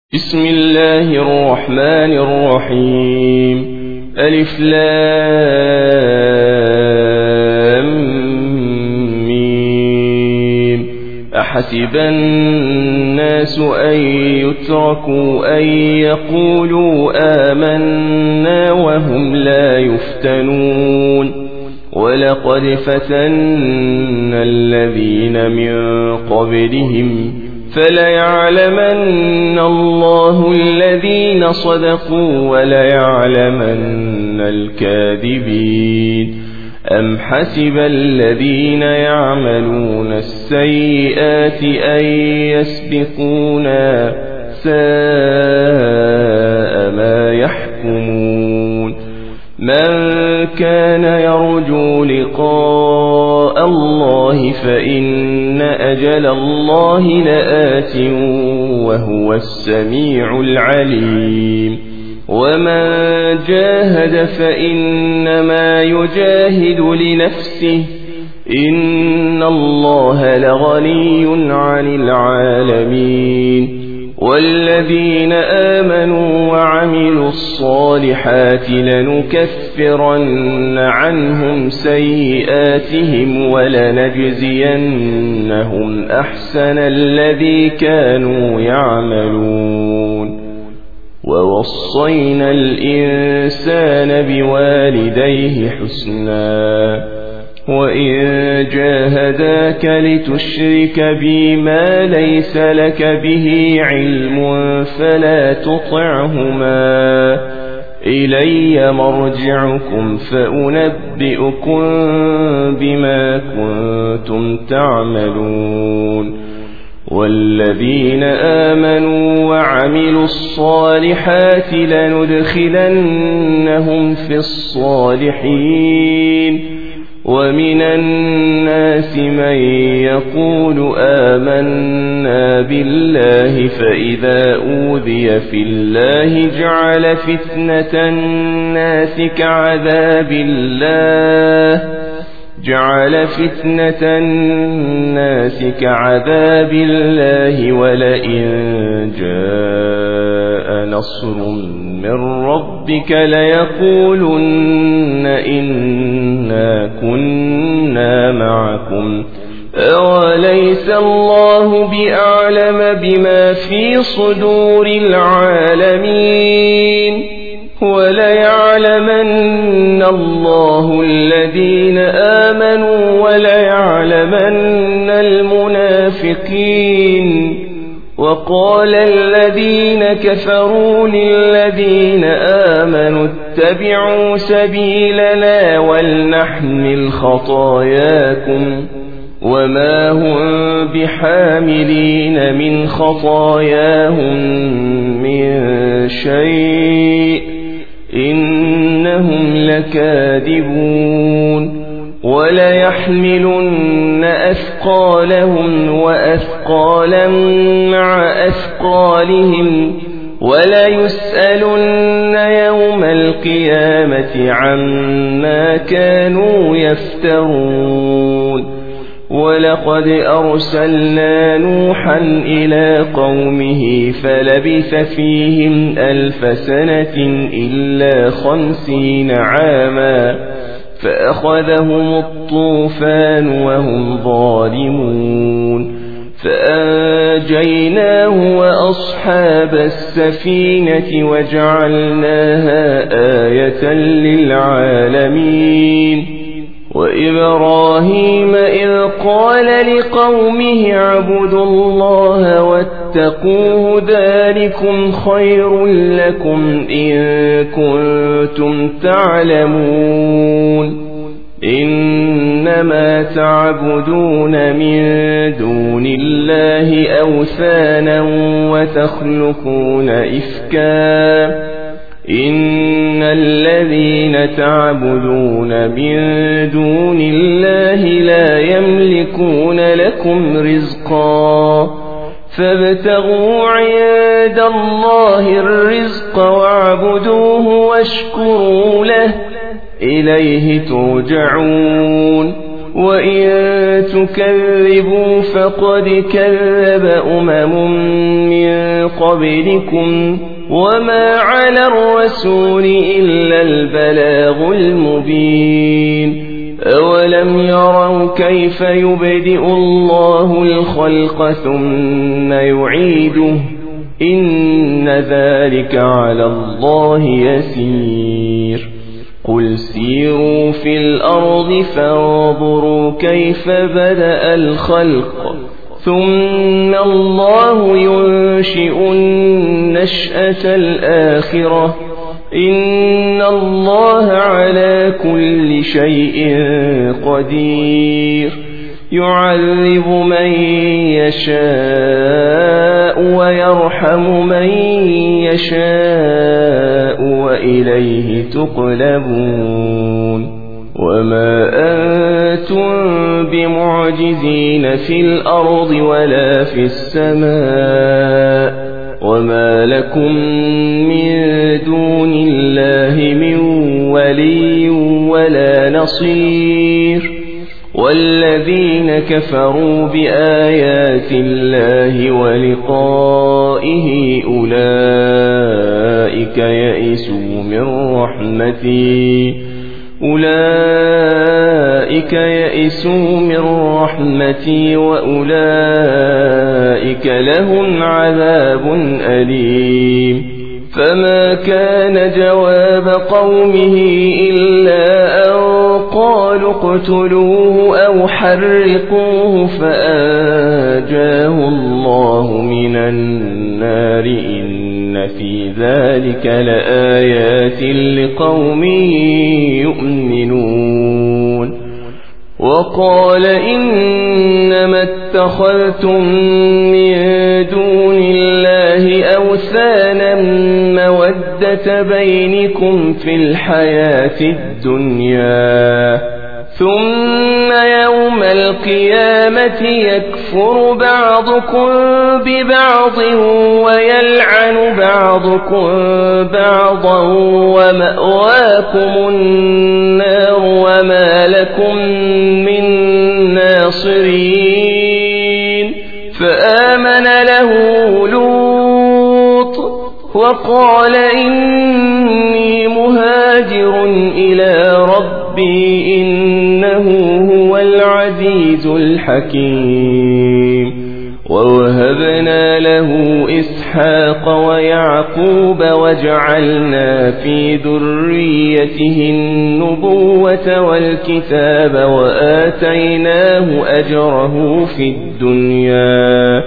بسم الله الرحمن الرحيم. ألف لام ميم. أحسب الناس أن يتركوا أن يقولوا آمنا وهم لا يفتنون. ولقد فتنا الذين من قبلهم فليعلمن الله الذين صدقوا وليعلمن الكاذبين. أم حسب الذين يعملون السيئات أن يسبقونا ساء ما يحكمون. من كان يرجو لقاء الله فإن أجل الله لآت وهو السميع العليم. ومن جاهد فإنما يجاهد لنفسه إن الله لغني عن العالمين. والذين آمنوا وعملوا الصالحات لنكفرن عنهم سيئاتهم ولنجزينهم أحسن الذي كانوا يعملون. ووصينا الإنسان بوالديه حسنا وإن جاهداك لتشرك بي ما ليس لك به علم فلا تطعهما. إلي مرجعكم فأنبئكم بما كنتم تعملون. والذين آمنوا وعملوا الصالحات لندخلنهم في الصالحين. ومن الناس من يقول آمنا بالله فإذا أوذي في الله جعل فتنة الناس كعذاب الله ولئن جاء نصر من ربك ليقولن إنا كنا معكم أوليس الله بأعلم بما في صدور العالمين. وليعلمن الله الذين آمنوا وليعلمن المنافقين. وقال الذين كفروا للذين آمنوا اتبعوا سبيلنا ولنحمل خطاياكم وما هم بحاملين من خطاياهم من شيء إنهم لكاذبون. وليحملن أثقالهم وأثقالا مع أثقالهم وليسألن يوم القيامة عما كانوا يفترون. ولقد أرسلنا نوحا إلى قومه فلبث فيهم 1000 سنة إلا 50 عاما فأخذهم الطوفان وهم ظالمون. فأنجيناه وأصحاب السفينة وجعلناها آية للعالمين. وإبراهيم إذ قال لقومه اعبدوا الله واتقوه ذلكم خير لكم إن كنتم تعلمون. إنما تعبدون من دون الله أوثانا وتخلقون إفكا. إن الذين تعبدون من دون الله لا يملكون لكم رزقا فابتغوا عند الله الرزق واعبدوه واشكروا له إليه ترجعون. وإن تكذبوا فقد كذب أمم من قبلكم وما على الرسول إلا البلاغ المبين أولم يروا كيف يبدئ الله الخلق ثم يعيده إن ذلك على الله يسير قل سيروا في الأرض فانظروا كيف بدأ الخلق ثم الله ينشئ النشأة الآخرة إن الله على كل شيء قدير يعذب من يشاء ويرحم من يشاء وإليه تقلبون وما أنتم بمعجزين في الأرض ولا في السماء وما لكم من دون الله من ولي ولا نصير والذين كفروا بآيات الله ولقائه أولئك يئسوا من رحمتي وأولئك لهم عذاب أليم فما كان جواب قومه إلا أن قالوا اقتلوه أو حرقوه فأنجاه الله من النار إن في ذلك لآيات لقوم يؤمنون وقال إنما اتخذتم من دون الله أوثانا مودة بينكم في الحياة الدنيا ثم يوم القيامة يكفر بعضكم ببعض ويلعن بعضكم بعضا ومأواكم النار وما لكم من ناصرين فآمن له لوط وقال إني مهاجر إلى ربي إنه هو العزيز الحكيم ووهبنا له إسحاق ويعقوب وجعلنا في ذريته النبوة والكتاب وآتيناه أجره في الدنيا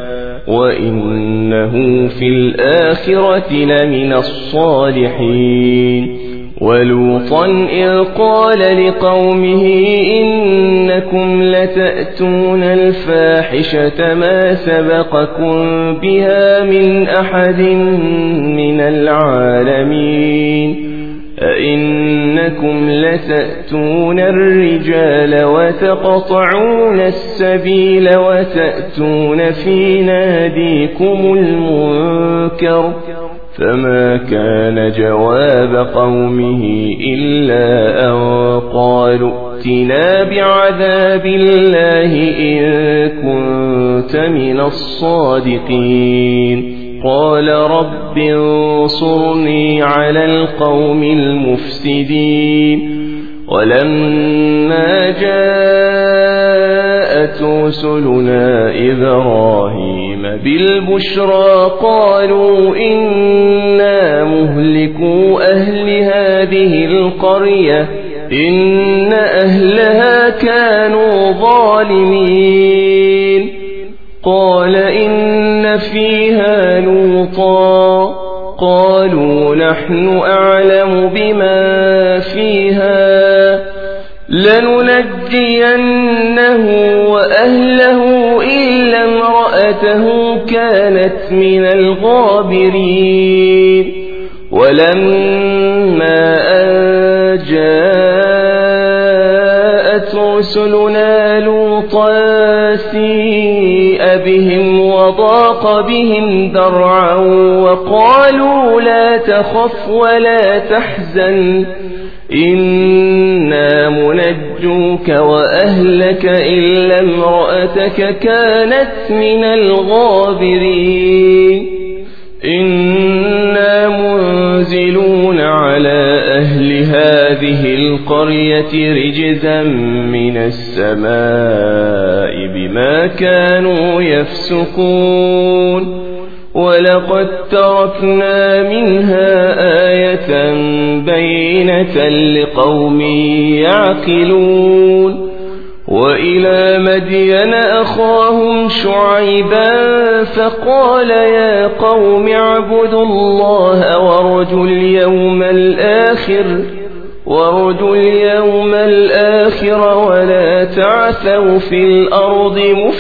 وإنه في الآخرة لمن الصالحين ولوطا إذ قال لقومه إنكم لتأتون الفاحشة ما سبقكم بها من أحد من العالمين أئنكم لتأتون الرجال وتقطعون السبيل وتأتون في ناديكم المنكر فما كان جواب قومه إلا أن قالوا ائتنا بعذاب الله إن كنت من الصادقين قال رب انصرني على القوم المفسدين ولما جاءت رسلنا إبراهيم بالبشرى قالوا إنا مهلكو أهل هذه القرية إن أهلها كانوا ظالمين قال إن فيها لوطا قالوا نحن أعلم بما فيها لننجينه وأهله إلا امرأته كانت من الغابرين ولما أن جاءت رسلنا لوطا سيء بهم وضاق بهم ذرعا وقالوا لا تخف ولا تحزن إنا منجوك وأهلك إلا امرأتك كانت من الغابرين إنا منزلون على أهل هذه القرية رجزا من السماء بما كانوا يفسقون ولقد تركنا منها آية بينة لقوم يعقلون وإلى مدين أخاهم شعيبا فقال يا قوم اعبدوا الله وارجوا اليوم الآخر ولا تعثوا في الأرض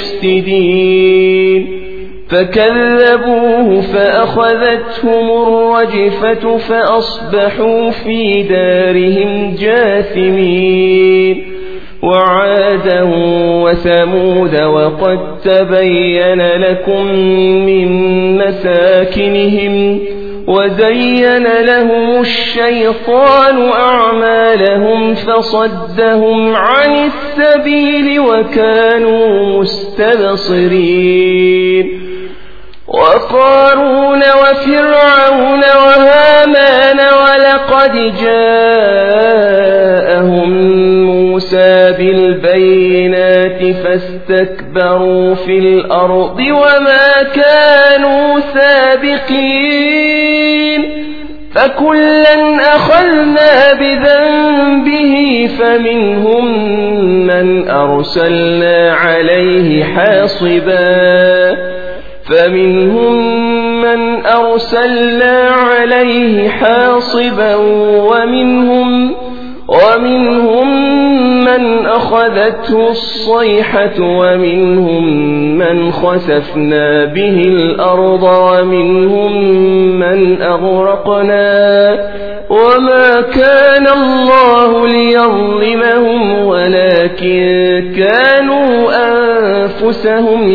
مفسدين فكذبوه فأخذتهم الرجفة فأصبحوا في دارهم جاثمين وعادا وثمود وقد تبين لكم من مساكنهم وزين لهم الشيطان أعمالهم فصدهم عن السبيل وكانوا مستبصرين وقارون وفرعون وهامان ولقد جاءهم موسى بالبينات فاستكبروا في الأرض وما كانوا سابقين فكلا أخذنا بذنبه فمنهم من أرسلنا عليه حاصبا ومنهم من أخذته الصيحة ومنهم من خسفنا به الأرض ومنهم من أغرقنا وما كان الله ليظلمهم ولكن كانوا أنفسهم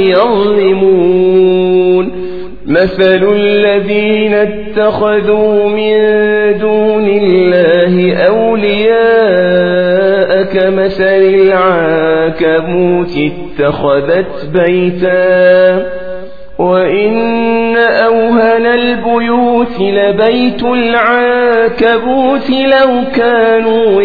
يظلمون مثل الذين اتخذوا من دون الله أولياء كمثل العنكبوت اتخذت بيتا وإن أوهن البيوت لبيت العنكبوت لو كانوا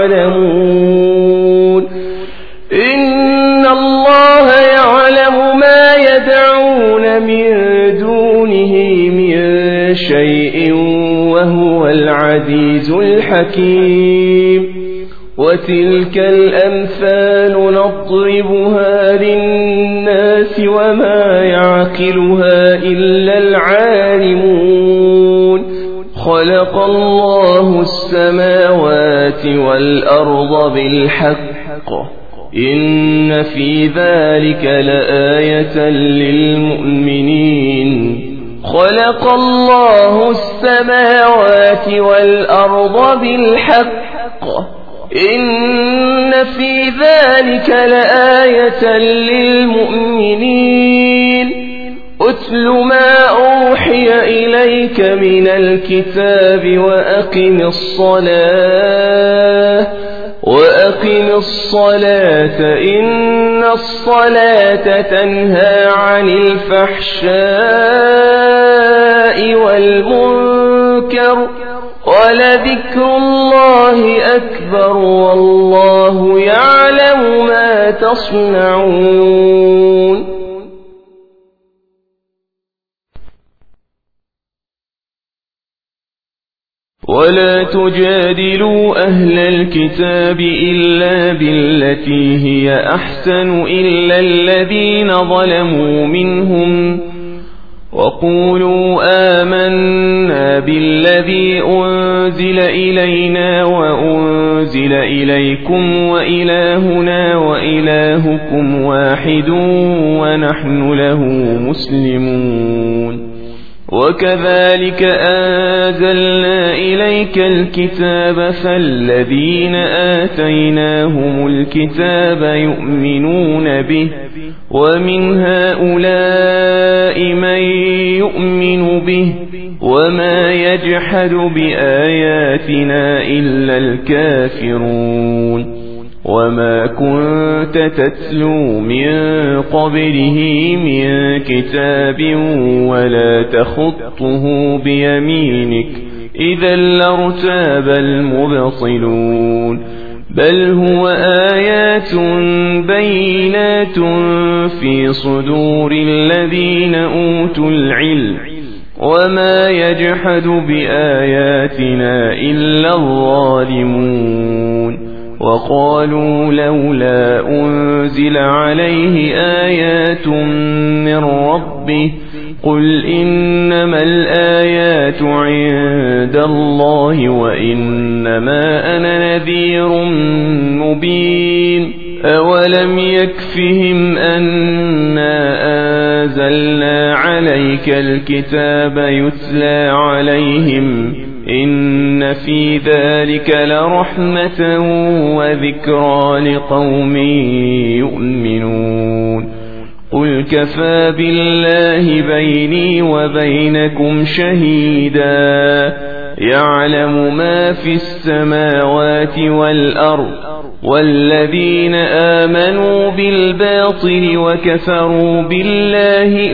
يعلمون إن الله يعلم ما يدعون من دونه من شيء وهو العزيز الحكيم وتلك الأمثال نضربها للناس وما يعقلها إلا العالمون خلق الله السماوات والأرض بالحق إن في ذلك لآية للمؤمنين خلق الله السماوات والأرض بالحق إن في ذلك لآية للمؤمنين أتل ما أوحي إليك من الكتاب وأقم الصلاة إن الصلاة تنهى عن الفحشاء والمنكر ولذكر الله أكبر والله يعلم ما تصنعون ولا تجادلوا أهل الكتاب إلا بالتي هي أحسن إلا الذين ظلموا منهم وقولوا آمنا بالذي أنزل إلينا وأنزل إليكم وإلهنا وإلهكم واحد ونحن له مسلمون وكذلك أنزلنا إليك الكتاب فالذين آتيناهم الكتاب يؤمنون به ومن هؤلاء من يؤمن به وما يجحد بآياتنا إلا الكافرون وما كنت تتلو من قبله من كتاب ولا تخطه بيمينك إذا لارتاب المبطلون بل هو آيات بينات في صدور الذين أوتوا العلم وما يجحد بآياتنا إلا الظالمون وقالوا لولا أنزل عليه آيات من ربه قل إنما الآيات عند الله وإنما أنا نذير مبين أولم يكفهم أنا أنزلنا عليك الكتاب يتلى عليهم إن في ذلك لرحمة وذكرى لقوم يؤمنون قل كفى بالله بيني وبينكم شهيدا يعلم ما في السماوات والأرض والذين آمنوا بالباطل وكفروا بالله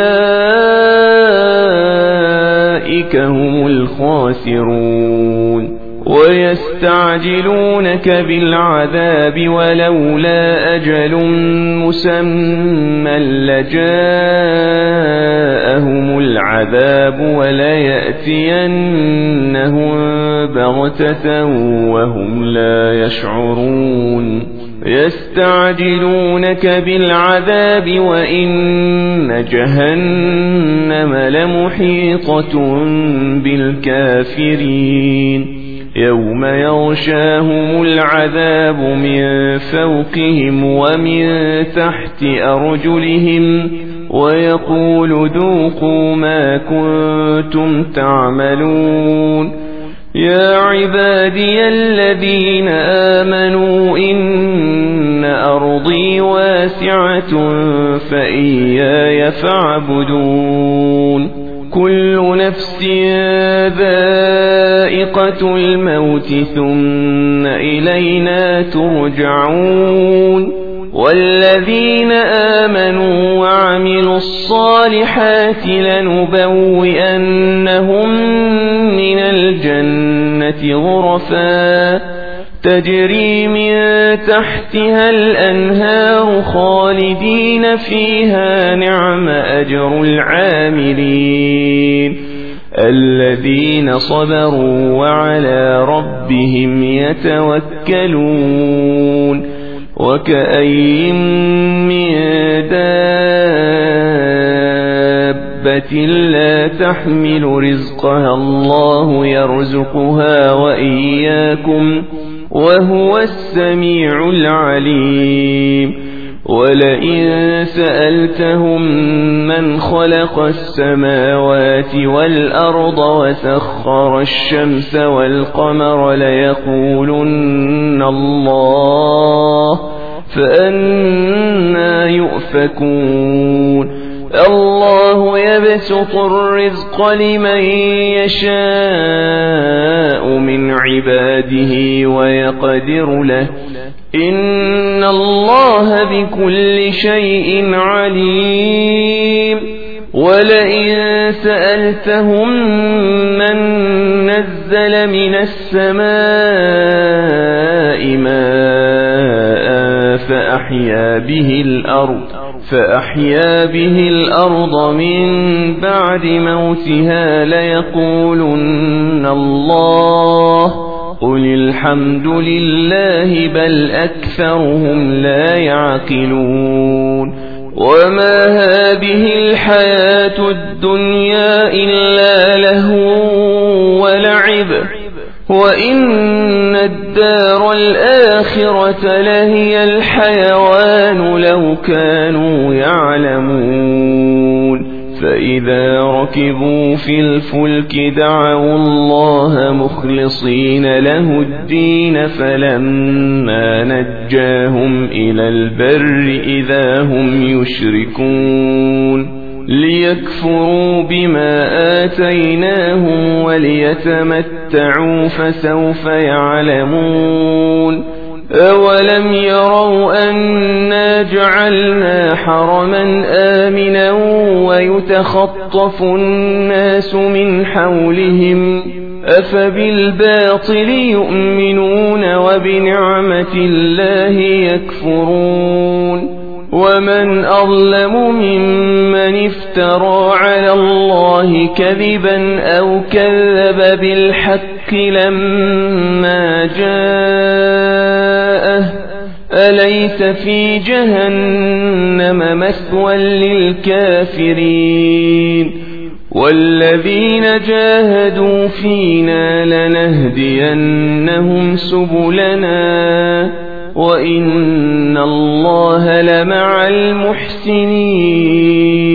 أولئك هم الخاسرون ويستعجلونك بالعذاب ولولا أجل مسمى لجاءهم العذاب وليأتينهم بغتة وهم لا يشعرون يستعجلونك بالعذاب وإن جهنم لمحيطة بالكافرين يوم يغشاهم العذاب من فوقهم ومن تحت أرجلهم ويقول ذوقوا ما كنتم تعملون يا عبادي الذين آمنوا إن أرضي واسعة فإياي فاعبدون كل نفس ذائقة الموت ثم إلينا ترجعون والذين آمنوا وعملوا الصالحات لنبوئنهم من الجنة غرفا تجري من تحتها الأنهار خالدين فيها نعم أجر العاملين الذين صبروا وعلى ربهم يتوكلون وكأين من دابة لا تحمل رزقها الله يرزقها وإياكم وهو السميع العليم ولئن سألتهم من خلق السماوات والأرض وسخر الشمس والقمر ليقولن الله فأنى يؤفكون الله يبسط الرزق لمن يشاء من عباده ويقدر له إن الله بكل شيء عليم ولئن سألتهم من نزل من السماء ماء فأحيا به الأرض من بعد موتها ليقولن الله قل الحمد لله بل أكثرهم لا يعقلون وما هذه الحياة الدنيا إلا لهو ولعب وإن الدار الآخرة لهي الحيوان لو كانوا يعلمون فإن إذا ركبوا في الفلك دعوا الله مخلصين له الدين فلما نجاهم إلى البر إذا هم يشركون ليكفروا بما آتيناهم وليتمتعوا فسوف يعلمون أولم يروا أنا جعلنا حرما آمنا ويتخطف الناس من حولهم أفبالباطل يؤمنون وبنعمة الله يكفرون ومن أظلم ممن افترى على الله كذبا أو كذب بالحق لما جاءه أليس في جهنم مثوى للكافرين والذين جاهدوا فينا لنهدينهم سبلنا وإن الله لمع المحسنين